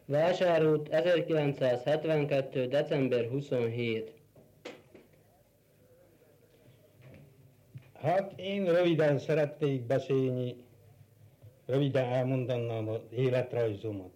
Vásárút 1972. december 27. Hát én röviden szeretnék beszélni, röviden elmondanám az életrajzomat.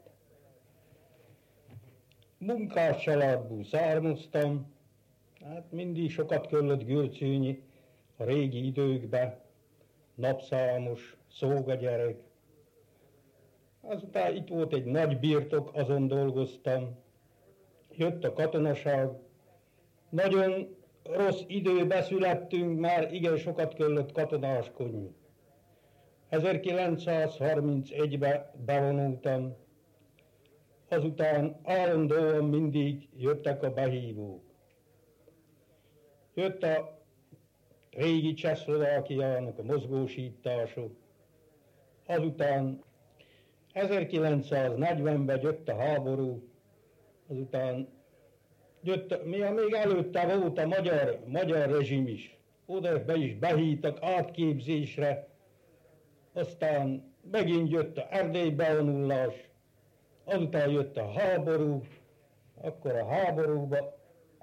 Munkás családból származtam, hát mindig sokat kellett gőcülni a régi időkben, napszámos, szógagyerek. Azután itt volt egy nagy birtok, azon dolgoztam. Jött a katonaság. Nagyon rossz időbe születtünk, már igen sokat kellett katonáskodni. 1931-ben bevonultam, azután állandóan mindig jöttek a behívók. Jött a régi Csehszlovákiának a mozgósítások, azután 1940-ben jött a háború, azután jött, még előtte volt a magyar rezsim is. Oda be is behívtak átképzésre, aztán megint jött a Erdély bevonulás, azután jött a háború, akkor a háborúba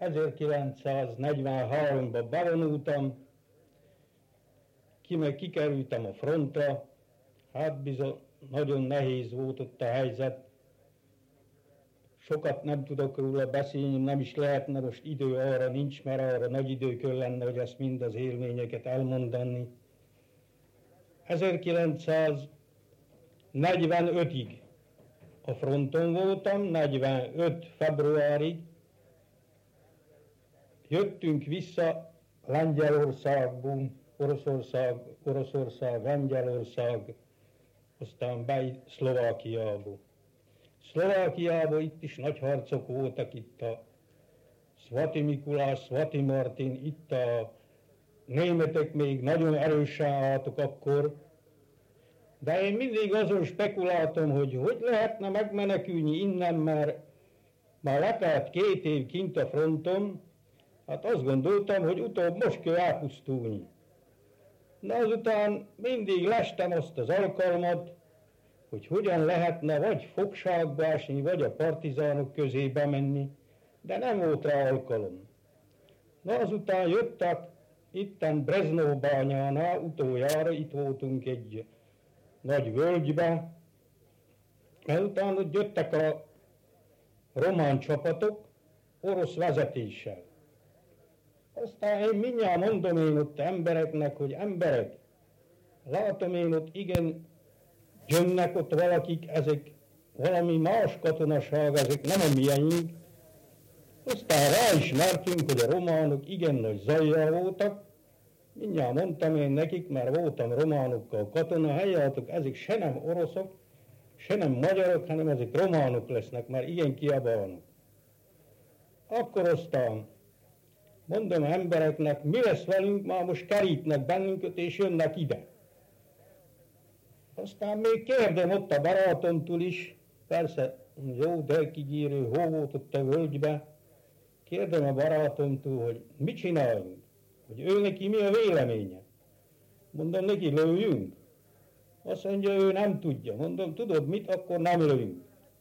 1943-ban bevonultam, kikerültem a frontra, hát bizony nagyon nehéz volt ott a helyzet, sokat nem tudok róla beszélni, nem is lehetne, most idő arra nincs, mert arra nagy idő kell lenne, hogy ezt mind az élményeket elmondani. 1945-ig a fronton voltam, 45. februárig, jöttünk vissza Lengyelországból, Oroszország, Lengyelország, aztán be Szlovákiába. Szlovákiában itt is nagy harcok voltak, itt a Svati Mikulás, Svati Martin, itt a németek még nagyon erősen álltak akkor, de én mindig azon spekuláltam, hogy lehetne megmenekülni innen, mert már letelt 2 év kint a fronton, hát azt gondoltam, hogy utóbb most kell elpusztulni. De azután mindig lestem azt az alkalmat, hogy hogyan lehetne vagy fogságba esni, vagy a partizánok közé bemenni, de nem volt rá alkalom. Na azután jöttek itten Breznóbányánál, utoljára itt voltunk egy nagy völgybe, ezután ott jöttek a román csapatok orosz vezetéssel. Aztán én mindjárt mondom én ott embereknek, hogy emberek, látom én ott igen, jönnek ott valakik, ezek valami más katonaság, ezek nem a miénk. Aztán ráismertünk, hogy a románok igen nagy zajjal voltak. Mindjárt mondtam én nekik, mert voltam románokkal katona, helyjátok, ezek se nem oroszok, se nem magyarok, hanem ezek románok lesznek, mert igen kiabálnak. Akkor aztán mondom embereknek, mi lesz velünk, már most kerítnek bennünket és jönnek ide. Aztán még kérdem ott a barátomtól is, persze jó delkigírő hó volt ott a völgybe, kérdem a barátomtól, hogy mit csináljunk, hogy ő neki mi a véleménye. Mondom, neki lőjünk. Azt mondja, ő nem tudja. Mondom, tudod mit, akkor nem lőjünk.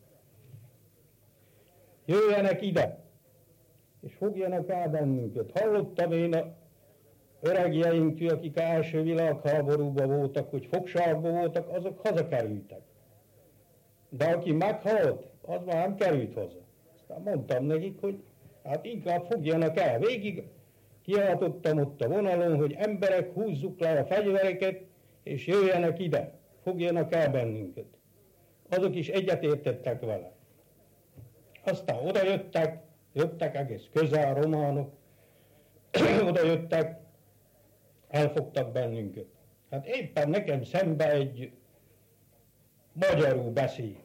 Jöjjenek ide, és fogjanak el bennünket. Hallottam én a öregjeinktől, akik első világháborúban voltak, hogy fogságban voltak, azok hazakerültek. De aki meghalt, az már nem került haza. Aztán mondtam nekik, hogy hát inkább fogjanak el. Végig kiáltottam ott a vonalon, hogy emberek, húzzuk le a fegyvereket, és jöjjenek ide, fogjanak el bennünket. Azok is egyetértettek vele. Aztán oda jöttek egész közel románok, oda jöttek, elfogtak bennünket. Hát éppen nekem szembe egy magyarul beszélt.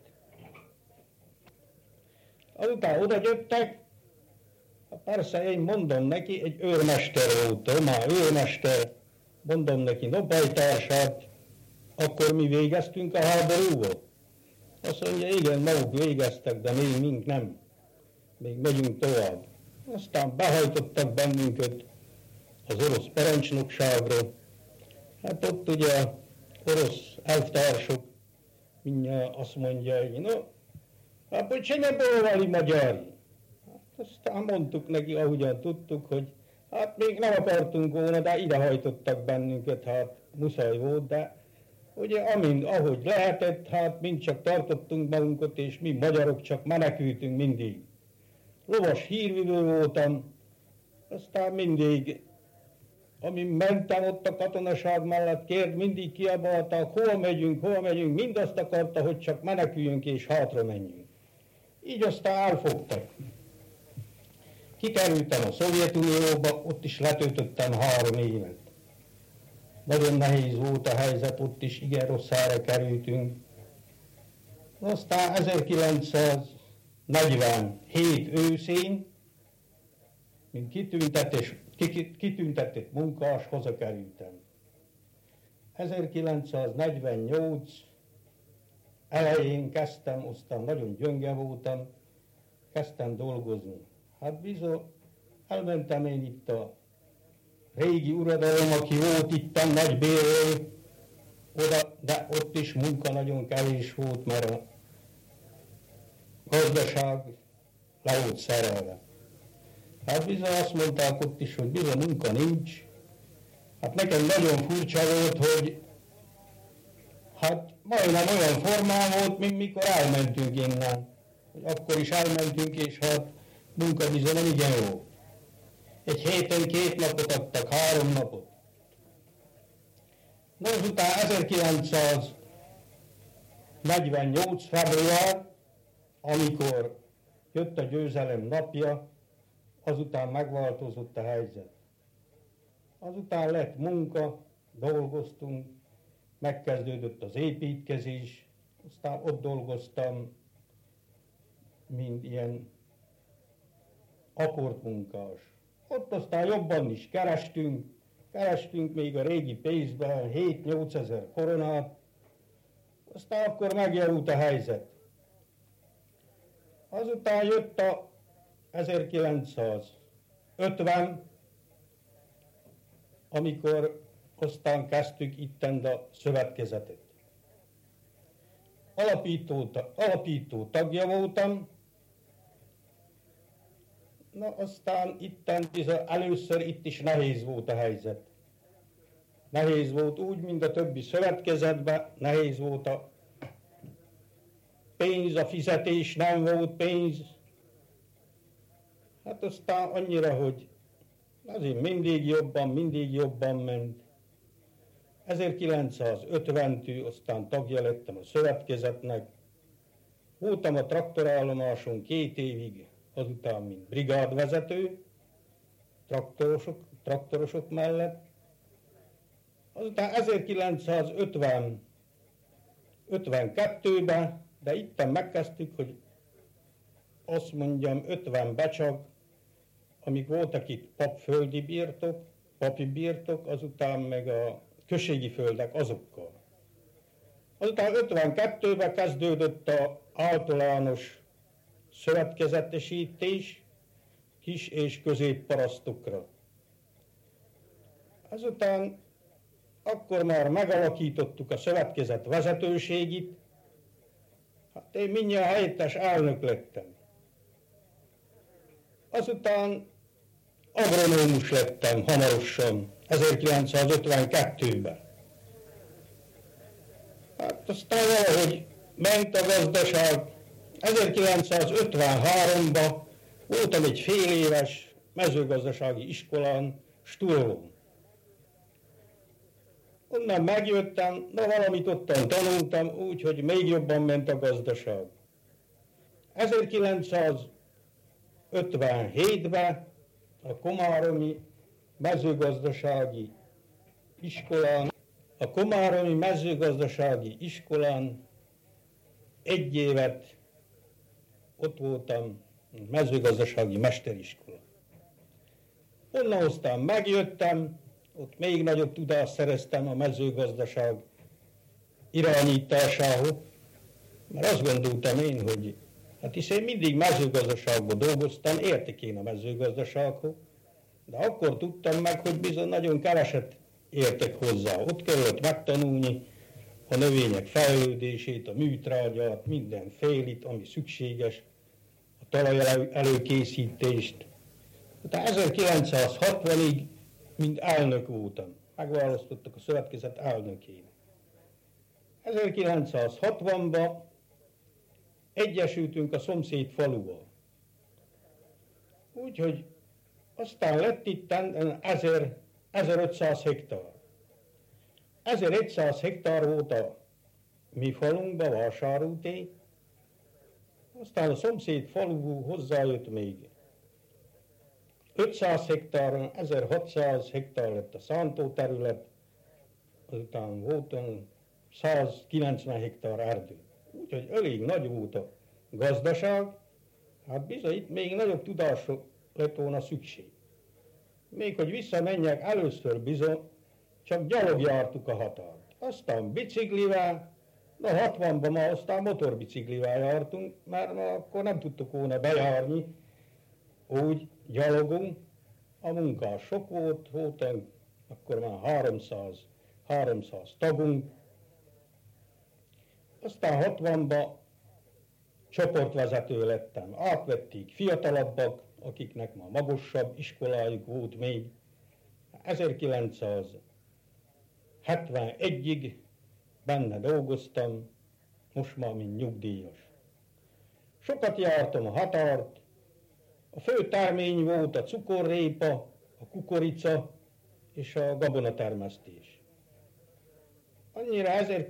Azután oda jöttek, persze én mondom neki, egy őrmester volt, román őrmester, mondom neki, no bajtársát, akkor mi végeztünk a háborúval? Azt mondja, igen, maguk végeztek, de még mink nem. Még megyünk tovább. Aztán behajtottak bennünket az orosz parancsnokságra. Hát ott ugye orosz elvtársok mindjárt azt mondja, hogy no, Hát, hogy se ne bolvali magyari. Hát, aztán mondtuk neki, ahogyan tudtuk, hogy hát még nem akartunk volna, de idehajtottak bennünket, hát muszáj volt, de ugye ahogy lehetett, hát mind csak tartottunk magunkat, és mi magyarok csak menekültünk mindig. Lovas hírvivő voltam, aztán mindig, amin mentem ott a katonaság mellett, mindig kiabáltak, hol megyünk, mind azt akarta, hogy csak meneküljünk és hátra menjünk. Így aztán elfogtak. Kikerültem a Szovjetunióba, ott is letöltöttem 3 évet. Nagyon nehéz volt a helyzet, ott is igen rossz helyre kerültünk. Aztán 1947 őszén, mint kitüntetett munkás, hazakerültem. 1948 elején kezdtem, aztán nagyon gyönge voltam, kezdtem dolgozni. Hát bizony, elmentem én itt a régi uradalom, aki volt itten nagy bérő, oda, de ott is munka nagyon kevés volt, mert a gazdaság le volt szerelve. Hát bizony azt mondták ott is, hogy bizony munka nincs. Hát nekem nagyon furcsa volt, hogy hát majdnem olyan formán volt, mint mikor elmentünk innen. Akkor is elmentünk, és hát munka bizony nem igen jó. Egy héten 2 napot adtak, 3 napot. Na azután 1948. február, amikor jött a győzelem napja, azután megváltozott a helyzet. Azután lett munka, dolgoztunk, megkezdődött az építkezés, aztán ott dolgoztam, mint ilyen akkordmunkás. Ott aztán jobban is kerestünk még a régi pénzben 7-8 ezer koronát, aztán akkor megjavult a helyzet. Azután jött a 1950, amikor aztán kezdtük itten a szövetkezetet. Alapító tagja voltam, na aztán itten először itt is nehéz volt a helyzet. Nehéz volt úgy, mint a többi szövetkezetben, nehéz volt a pénz, a fizetés, nem volt pénz. Hát aztán annyira, hogy azért mindig jobban ment. 1950-től aztán tagja lettem a szövetkezetnek. Voltam a traktorállomáson 2 évig, azután mint brigádvezető, traktorosok mellett. Azután 1952-ben, de itten megkezdtük, hogy azt mondjam 50-ben csak, amíg voltak itt papföldi birtok, papi birtok, azután meg a községi földek azokkal. Azután 52-ben kezdődött az általános szövetkezetesítés kis és középparasztokra. Azután akkor már megalakítottuk a szövetkezet vezetőségét, hát én mindjárt helyettes elnök lettem. Azután agronómus lettem hamarosan, 1952-ben. Hát aztán valahogy ment a gazdaság. 1953-ban voltam egy fél éves mezőgazdasági iskolán, Sturlón. Onnan megjöttem, valamit ottan tanultam, úgyhogy még jobban ment a gazdaság. 1957-ben a Komáromi mezőgazdasági iskolán 1 évet ott voltam, mezőgazdasági mesteriskola. Onnan aztán megjöttem, ott még nagyobb tudást szereztem a mezőgazdaság irányításához, mert azt gondoltam én, hogy hát hisz én mindig mezőgazdaságban dolgoztam, értek én a mezőgazdasághoz, de akkor tudtam meg, hogy bizony nagyon keveset értek hozzá. Ott kellett megtanulni a növények fejlődését, a műtrágyát, minden félit, ami szükséges, a talaj előkészítést. Tehát 1960-ig, mint elnök voltam, megválasztottak a szövetkezet elnökének. 1960-ban egyesültünk a szomszéd faluval. Úgyhogy aztán lett itt 1500 hektár. 1100 hektár volt a mi falunkban, Vásárúté, aztán a szomszéd faluból hozzájött még 500 hektáron, 1600 hektár lett a szántó terület, azután volt 190 hektár erdő. Úgyhogy elég nagy volt a gazdaság, hát bizony itt még nagyobb tudásra lett volna szükség. Még hogy visszamenjek, először bizony csak gyalog jártuk a határt. Aztán biciklivel, 60-ban már aztán motorbiciklivel jártunk, mert akkor nem tudtuk volna bejárni, úgy gyalogunk. A munkás sok volt, akkor már 300 tagunk. Aztán 60-ban csoportvezető lettem. Átvették fiatalabbak, akiknek már magasabb iskolájuk volt még. 1971-ig benne dolgoztam, most már mint nyugdíjas. Sokat jártam a határt, a fő termény volt a cukorrépa, a kukorica és a gabonatermesztés. Annyira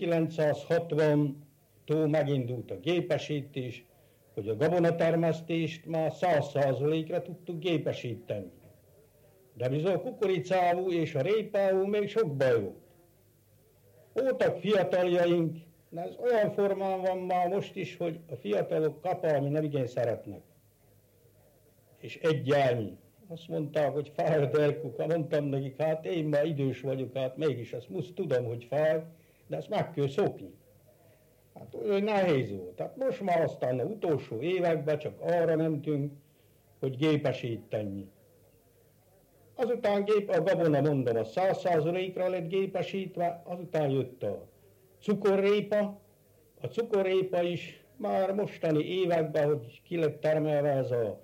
1960-tól megindult a gépesítés, hogy a gabonatermesztést már 100%-ra tudtuk gépesíteni. De bizony a kukoricávú és a répávú még sok baj volt. Voltak fiataljaink, de ez olyan formán van már most is, hogy a fiatalok kapálni nem igen szeretnek. És egyelmi. Azt mondták, hogy fáj a delkuka, mondtam nekik, hát én már idős vagyok, hát mégis azt most tudom, hogy fáj, de ezt meg kell szokni. Hát olyan nehéz volt. Hát most már aztán az utolsó években csak arra mentünk, hogy gépesíteni. Azután a gabona, mondom, a 100%-ra lett gépesítve, azután jött a cukorrépa. A cukorrépa is már mostani években, hogy ki lett termelve ez a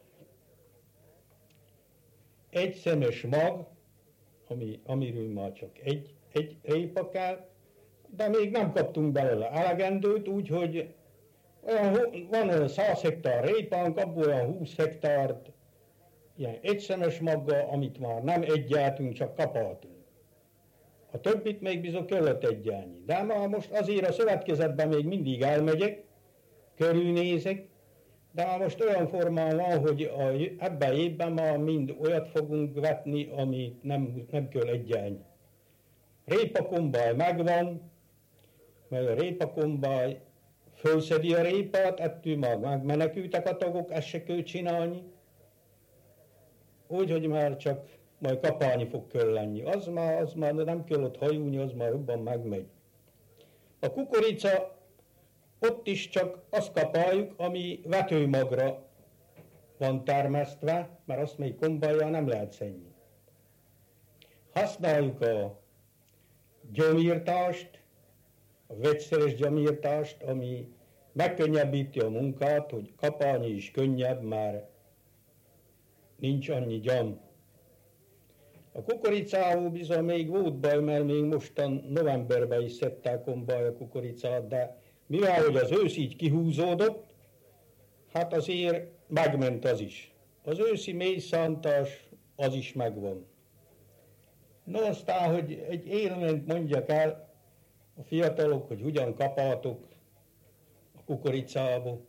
egyszemes mag, amiről már csak egy répa kell, de még nem kaptunk belőle elegendőt, úgyhogy van 100 hektár répánk, abból olyan 20 hektárt ilyen egyszemes maggal, amit már nem egyáltunk, csak kapáltunk. A többit még bizony kellett egyelni. De már most azért a szövetkezetben még mindig elmegyek, körülnézek, de már most olyan formán van, hogy ebben évben már mind olyat fogunk vetni, amit nem kell egyelni. Répakombály megvan, mert a répakombály fölszedi a répát, ettől már megmenekültek a tagok, ezt se kell csinálni. Úgyhogy már csak majd kapálni fog kell lenni. Az már nem kell ott hajulni, az már jobban megmegy. A kukorica, ott is csak azt kapáljuk, ami vetőmagra van termesztve, mert azt még kombájjal nem lehet szedni. Használjuk a gyomírtást, a vegyszeres gyomírtást, ami megkönnyebbíti a munkát, hogy kapálni is könnyebb, már nincs annyi gyom. A kukoricával bizony még volt baj, mert még mostan novemberben is szedták kombáj a kukoricát, de mivel hogy az ősz így kihúzódott, hát azért megment az is. Az őszi mélyszántás az is megvan. No aztán, hogy egy élményt mondjak el a fiatalok, hogy hogyan kapáltok a kukoricába.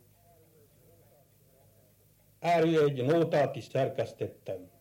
Erről egy nótát is szerkesztettem.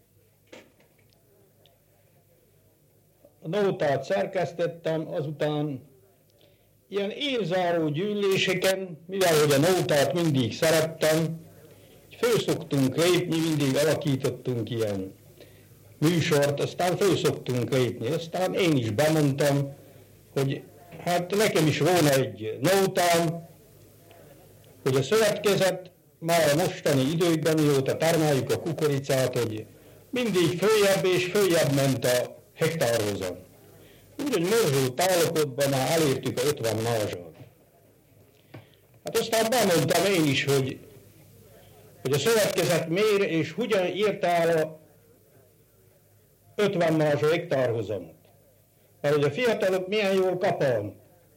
A nótát szerkesztettem, azután ilyen évzáró gyűléseken, mivel hogy a nótát mindig szerettem, főszoktunk lépni, mindig alakítottunk ilyen műsort, aztán főszoktunk lépni. Aztán én is bemondtam, hogy hát nekem is volna egy nótám, hogy a szövetkezet már a mostani időkben, mióta termeljük a kukoricát, hogy mindig följebb és följebb ment a hektárhozam. Úgyhogy morzsult állapotban már elértük a 50 mázsat. Hát aztán bemondtam én is, hogy a szövetkezet miért és hogyan írt el a 50 mázsa hektárhozamot. Mert hogy a fiatalok milyen jól kapalnak.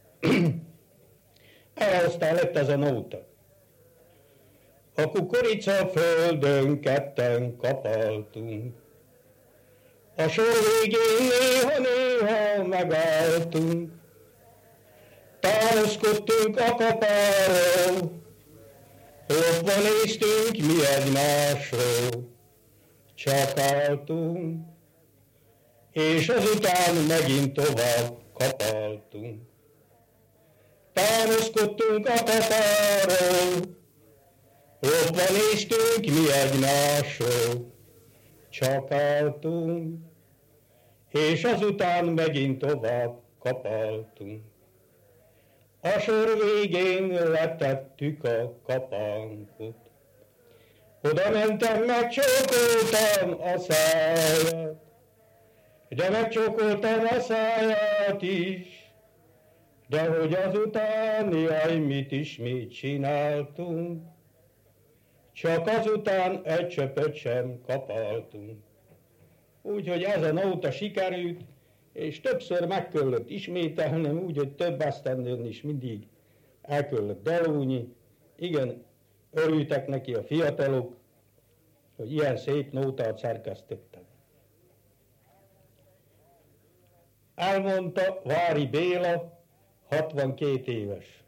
Erre aztán lett ez a nóta. A kukorica földön ketten kapaltunk. A sor végén néha megálltunk. Támaszkodtunk a kapáról, lopva néztünk mi egymásról. Csak álltunk, és azután megint tovább kapáltunk. Támaszkodtunk a kapáról, lopva néztünk mi egymásról. Csak álltunk, és azután megint tovább kapáltunk. A sor végén letettük a kapánkot. Oda mentem, megcsókoltam a száját, de megcsókoltam a száját is, de hogy azután, jaj, mit ismét csináltunk, csak azután egy csöpöt sem kapáltunk. Úgyhogy ez a nóta sikerült, és többször meg kellett ismételnem, úgy, hogy több esztendőn is mindig el kellett dalulni. Igen, örültek neki a fiatalok, hogy ilyen szép nótát szerkesztettek. Elmondta Vári Béla, 62 éves.